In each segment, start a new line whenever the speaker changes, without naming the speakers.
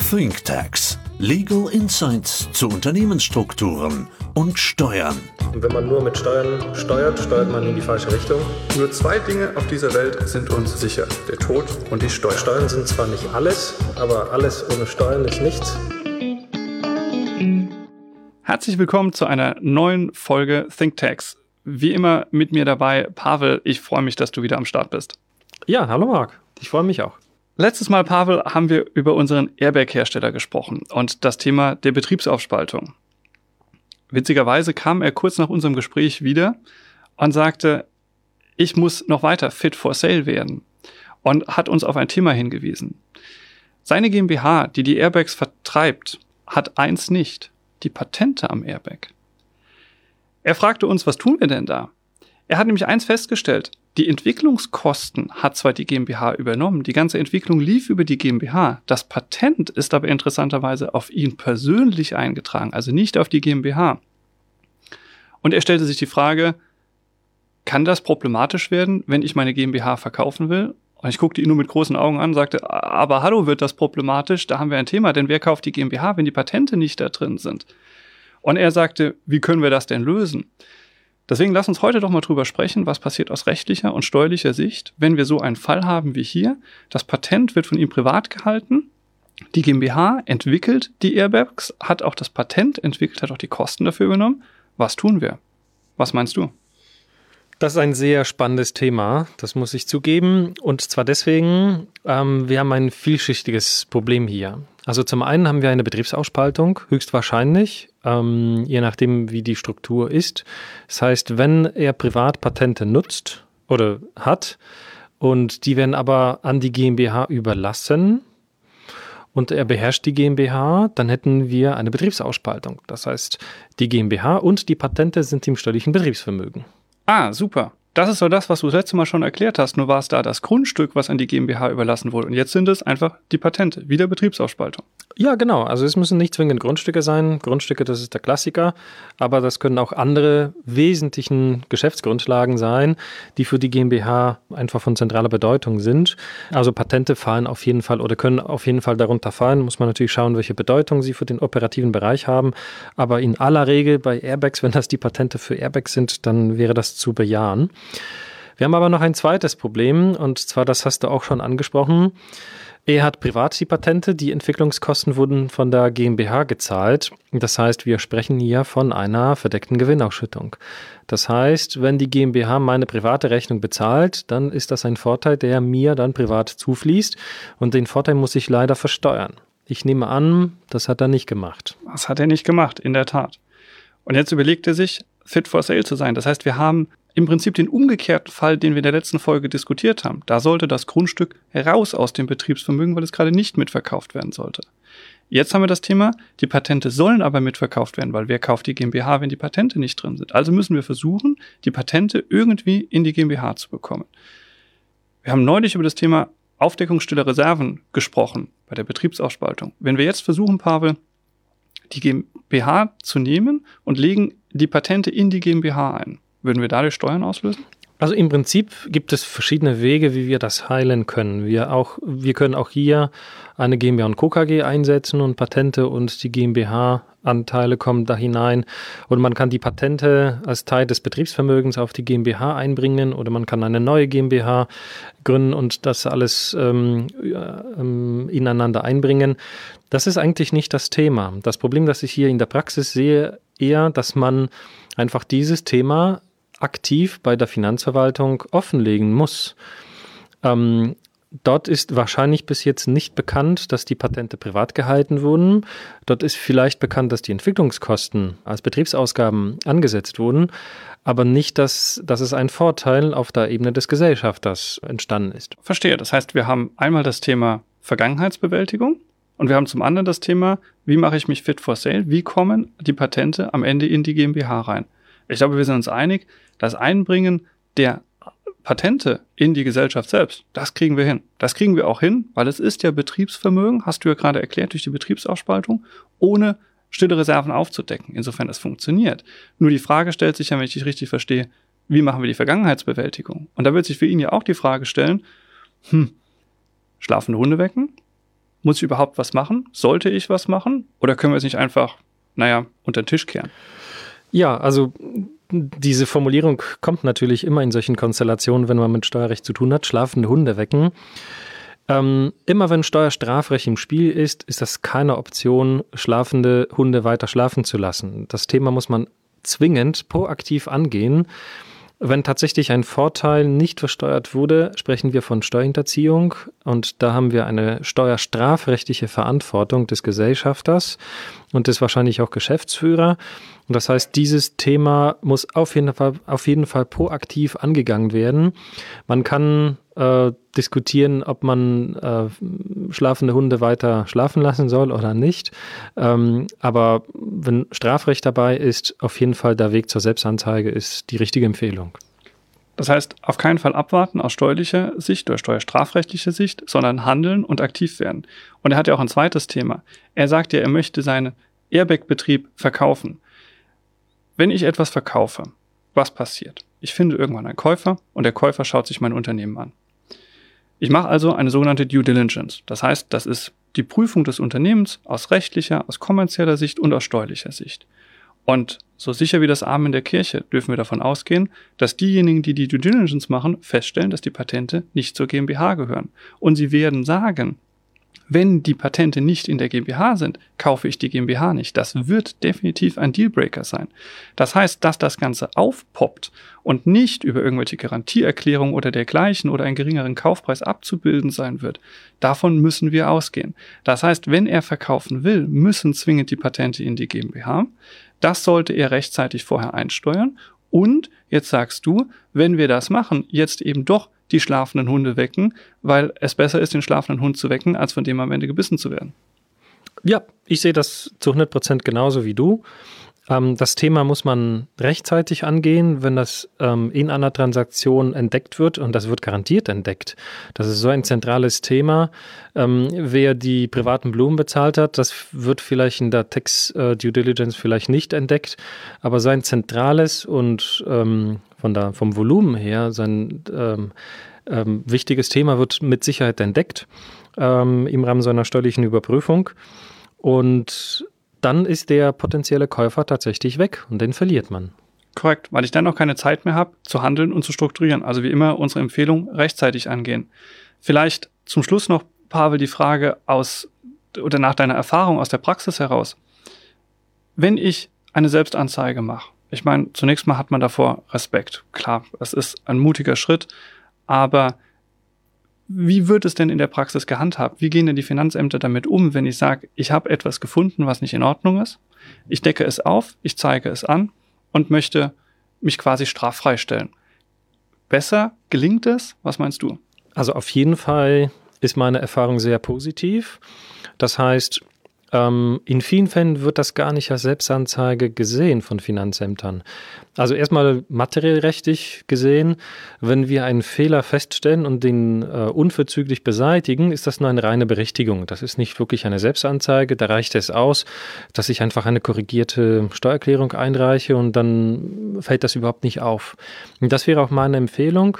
ThinkTax. Legal Insights zu Unternehmensstrukturen und Steuern.
Und wenn man nur mit Steuern steuert, steuert man in die falsche Richtung.
Nur zwei Dinge auf dieser Welt sind uns sicher: der Tod und die Steuern.
Steuern sind zwar nicht alles, aber alles ohne Steuern ist nichts.
Herzlich willkommen zu einer neuen Folge ThinkTax. Wie immer mit mir dabei Pavel. Ich freue mich, dass du wieder am Start bist.
Ja, hallo Marc. Ich freue mich auch.
Letztes Mal, Pavel, haben wir über unseren Airbag-Hersteller gesprochen und das Thema der Betriebsaufspaltung. Witzigerweise kam er kurz nach unserem Gespräch wieder und sagte, ich muss noch weiter fit for sale werden und hat uns auf ein Thema hingewiesen. Seine GmbH, die die Airbags vertreibt, hat eins nicht: die Patente am Airbag. Er fragte uns, was tun wir denn da? Er hat nämlich eins festgestellt: die Entwicklungskosten hat zwar die GmbH übernommen, die ganze Entwicklung lief über die GmbH, das Patent ist aber interessanterweise auf ihn persönlich eingetragen, also nicht auf die GmbH. Und er stellte sich die Frage, kann das problematisch werden, wenn ich meine GmbH verkaufen will? Und ich guckte ihn nur mit großen Augen an und sagte, aber hallo, wird das problematisch? Da haben wir ein Thema, denn wer kauft die GmbH, wenn die Patente nicht da drin sind? Und er sagte, wie können wir das denn lösen? Deswegen lass uns heute doch mal drüber sprechen, was passiert aus rechtlicher und steuerlicher Sicht, wenn wir so einen Fall haben wie hier. Das Patent wird von ihm privat gehalten, die GmbH entwickelt die Airbags, hat auch das Patent entwickelt, hat auch die Kosten dafür übernommen. Was tun wir? Was meinst du?
Das ist ein sehr spannendes Thema, das muss ich zugeben. Und zwar deswegen, wir haben ein vielschichtiges Problem hier. Also zum einen haben wir eine Betriebsaufspaltung, höchstwahrscheinlich, je nachdem wie die Struktur ist. Das heißt, wenn er privat Patente nutzt oder hat und die werden aber an die GmbH überlassen und er beherrscht die GmbH, dann hätten wir eine Betriebsaufspaltung. Das heißt, die GmbH und die Patente sind im steuerlichen Betriebsvermögen.
Ah, super. Das ist so das, was du das letzte Mal schon erklärt hast. Nur war es da das Grundstück, was an die GmbH überlassen wurde. Und jetzt sind es einfach die Patente, wieder Betriebsaufspaltung.
Ja, genau. Also es müssen nicht zwingend Grundstücke sein. Grundstücke, das ist der Klassiker. Aber das können auch andere wesentlichen Geschäftsgrundlagen sein, die für die GmbH einfach von zentraler Bedeutung sind. Also Patente fallen auf jeden Fall oder können auf jeden Fall darunter fallen. Muss man natürlich schauen, welche Bedeutung sie für den operativen Bereich haben. Aber in aller Regel bei Airbags, wenn das die Patente für Airbags sind, dann wäre das zu bejahen. Wir haben aber noch ein zweites Problem, und zwar, das hast du auch schon angesprochen. Er hat privat die Patente, die Entwicklungskosten wurden von der GmbH gezahlt. Das heißt, wir sprechen hier von einer verdeckten Gewinnausschüttung. Das heißt, wenn die GmbH meine private Rechnung bezahlt, dann ist das ein Vorteil, der mir dann privat zufließt, und den Vorteil muss ich leider versteuern. Ich nehme an, das hat er nicht gemacht.
Das hat er nicht gemacht, in der Tat. Und jetzt überlegt er sich, fit for sale zu sein. Das heißt, wir haben im Prinzip den umgekehrten Fall, den wir in der letzten Folge diskutiert haben. Da sollte das Grundstück raus aus dem Betriebsvermögen, weil es gerade nicht mitverkauft werden sollte. Jetzt haben wir das Thema, die Patente sollen aber mitverkauft werden, weil wer kauft die GmbH, wenn die Patente nicht drin sind? Also müssen wir versuchen, die Patente irgendwie in die GmbH zu bekommen. Wir haben neulich über das Thema Aufdeckung stiller Reserven gesprochen bei der Betriebsaufspaltung. Wenn wir jetzt versuchen, Pavel, die GmbH zu nehmen und legen die Patente in die GmbH ein, würden wir dadurch Steuern auslösen?
Also im Prinzip gibt es verschiedene Wege, wie wir das heilen können. Wir können auch hier eine GmbH und Co. KG einsetzen und Patente und die GmbH-Anteile kommen da hinein. Und man kann die Patente als Teil des Betriebsvermögens auf die GmbH einbringen oder man kann eine neue GmbH gründen und das alles ineinander einbringen. Das ist eigentlich nicht das Thema. Das Problem, das ich hier in der Praxis sehe, eher, dass man einfach dieses Thema aktiv bei der Finanzverwaltung offenlegen muss. Dort ist wahrscheinlich bis jetzt nicht bekannt, dass die Patente privat gehalten wurden. Dort ist vielleicht bekannt, dass die Entwicklungskosten als Betriebsausgaben angesetzt wurden, aber nicht, dass es ein Vorteil auf der Ebene des Gesellschafters entstanden ist.
Verstehe. Das heißt, wir haben einmal das Thema Vergangenheitsbewältigung und wir haben zum anderen das Thema, wie mache ich mich fit for sale? Wie kommen die Patente am Ende in die GmbH rein? Ich glaube, wir sind uns einig, das Einbringen der Patente in die Gesellschaft selbst, das kriegen wir hin. Das kriegen wir auch hin, weil es ist ja Betriebsvermögen, hast du ja gerade erklärt, durch die Betriebsaufspaltung, ohne stille Reserven aufzudecken. Insofern, das funktioniert. Nur die Frage stellt sich ja, wenn ich dich richtig verstehe, wie machen wir die Vergangenheitsbewältigung? Und da wird sich für ihn ja auch die Frage stellen, schlafende Hunde wecken? Muss ich überhaupt was machen? Sollte ich was machen? Oder können wir es nicht einfach, unter den Tisch kehren?
Ja, also diese Formulierung kommt natürlich immer in solchen Konstellationen, wenn man mit Steuerrecht zu tun hat, schlafende Hunde wecken. Immer wenn Steuerstrafrecht im Spiel ist das keine Option, schlafende Hunde weiter schlafen zu lassen. Das Thema muss man zwingend proaktiv angehen. Wenn tatsächlich ein Vorteil nicht versteuert wurde, sprechen wir von Steuerhinterziehung und da haben wir eine steuerstrafrechtliche Verantwortung des Gesellschafters und des wahrscheinlich auch Geschäftsführer. Und das heißt, dieses Thema muss auf jeden Fall proaktiv angegangen werden. Man kann diskutieren, ob man schlafende Hunde weiter schlafen lassen soll oder nicht. Aber wenn Strafrecht dabei ist, auf jeden Fall der Weg zur Selbstanzeige ist die richtige Empfehlung.
Das heißt, auf keinen Fall abwarten aus steuerlicher Sicht oder steuerstrafrechtlicher Sicht, sondern handeln und aktiv werden. Und er hat ja auch ein zweites Thema. Er sagt ja, er möchte seinen Airbag-Betrieb verkaufen. Wenn ich etwas verkaufe, was passiert? Ich finde irgendwann einen Käufer und der Käufer schaut sich mein Unternehmen an. Ich mache also eine sogenannte Due Diligence. Das heißt, das ist die Prüfung des Unternehmens aus rechtlicher, aus kommerzieller Sicht und aus steuerlicher Sicht. Und so sicher wie das Amen in der Kirche dürfen wir davon ausgehen, dass diejenigen, die die Due Diligence machen, feststellen, dass die Patente nicht zur GmbH gehören. Und sie werden sagen, wenn die Patente nicht in der GmbH sind, kaufe ich die GmbH nicht. Das wird definitiv ein Dealbreaker sein. Das heißt, dass das Ganze aufpoppt und nicht über irgendwelche Garantieerklärungen oder dergleichen oder einen geringeren Kaufpreis abzubilden sein wird, davon müssen wir ausgehen. Das heißt, wenn er verkaufen will, müssen zwingend die Patente in die GmbH. Das sollte er rechtzeitig vorher einsteuern. Und jetzt sagst du, wenn wir das machen, jetzt eben doch die schlafenden Hunde wecken, weil es besser ist, den schlafenden Hund zu wecken, als von dem am Ende gebissen zu werden.
Ja, ich sehe das zu 100% genauso wie du. Das Thema muss man rechtzeitig angehen, wenn das in einer Transaktion entdeckt wird und das wird garantiert entdeckt. Das ist so ein zentrales Thema. Wer die privaten Blumen bezahlt hat, das wird vielleicht in der Tax Due Diligence vielleicht nicht entdeckt, aber sein zentrales und vom Volumen her sein wichtiges Thema wird mit Sicherheit entdeckt im Rahmen seiner steuerlichen Überprüfung und dann ist der potenzielle Käufer tatsächlich weg und den verliert man.
Korrekt, weil ich dann auch keine Zeit mehr habe, zu handeln und zu strukturieren. Also wie immer unsere Empfehlung rechtzeitig angehen. Vielleicht zum Schluss noch, Pavel, die Frage nach deiner Erfahrung aus der Praxis heraus. Wenn ich eine Selbstanzeige mache, ich meine, zunächst mal hat man davor Respekt. Klar, es ist ein mutiger Schritt, aber wie wird es denn in der Praxis gehandhabt? Wie gehen denn die Finanzämter damit um, wenn ich sage, ich habe etwas gefunden, was nicht in Ordnung ist? Ich decke es auf, ich zeige es an und möchte mich quasi straffrei stellen. Besser gelingt es? Was meinst du?
Also auf jeden Fall ist meine Erfahrung sehr positiv. Das heißt, in vielen Fällen wird das gar nicht als Selbstanzeige gesehen von Finanzämtern. Also erstmal materiell rechtlich gesehen, wenn wir einen Fehler feststellen und den unverzüglich beseitigen, ist das nur eine reine Berichtigung. Das ist nicht wirklich eine Selbstanzeige. Da reicht es aus, dass ich einfach eine korrigierte Steuererklärung einreiche und dann fällt das überhaupt nicht auf. Und das wäre auch meine Empfehlung.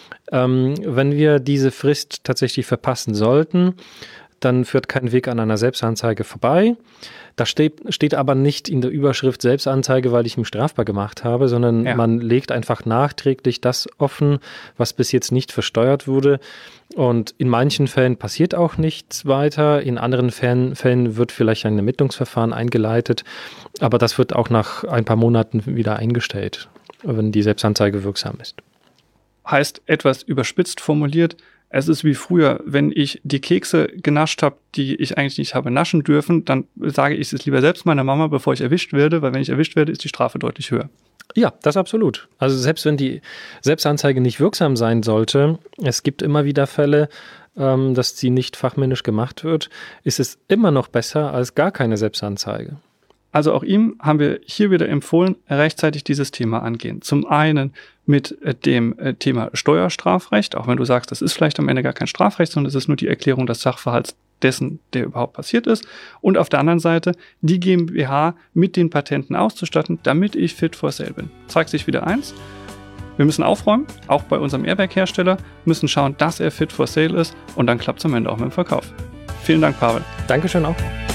Wenn wir diese Frist tatsächlich verpassen sollten, dann führt kein Weg an einer Selbstanzeige vorbei. Da steht aber nicht in der Überschrift Selbstanzeige, weil ich mich strafbar gemacht habe, sondern man legt einfach nachträglich das offen, was bis jetzt nicht versteuert wurde. Und in manchen Fällen passiert auch nichts weiter. In anderen Fällen wird vielleicht ein Ermittlungsverfahren eingeleitet. Aber das wird auch nach ein paar Monaten wieder eingestellt, wenn die Selbstanzeige wirksam ist.
Heißt etwas überspitzt formuliert, es ist wie früher, wenn ich die Kekse genascht habe, die ich eigentlich nicht habe naschen dürfen, dann sage ich es lieber selbst meiner Mama, bevor ich erwischt werde, weil wenn ich erwischt werde, ist die Strafe deutlich höher.
Ja, das absolut. Also selbst wenn die Selbstanzeige nicht wirksam sein sollte, es gibt immer wieder Fälle, dass sie nicht fachmännisch gemacht wird, ist es immer noch besser als gar keine Selbstanzeige.
Also auch ihm haben wir hier wieder empfohlen, rechtzeitig dieses Thema angehen. Zum einen mit dem Thema Steuerstrafrecht, auch wenn du sagst, das ist vielleicht am Ende gar kein Strafrecht, sondern es ist nur die Erklärung des Sachverhalts dessen, der überhaupt passiert ist. Und auf der anderen Seite die GmbH mit den Patenten auszustatten, damit ich fit for sale bin. Zeigt sich wieder eins. Wir müssen aufräumen, auch bei unserem Airbag-Hersteller, müssen schauen, dass er fit for sale ist und dann klappt es am Ende auch mit dem Verkauf. Vielen Dank, Pavel.
Dankeschön auch.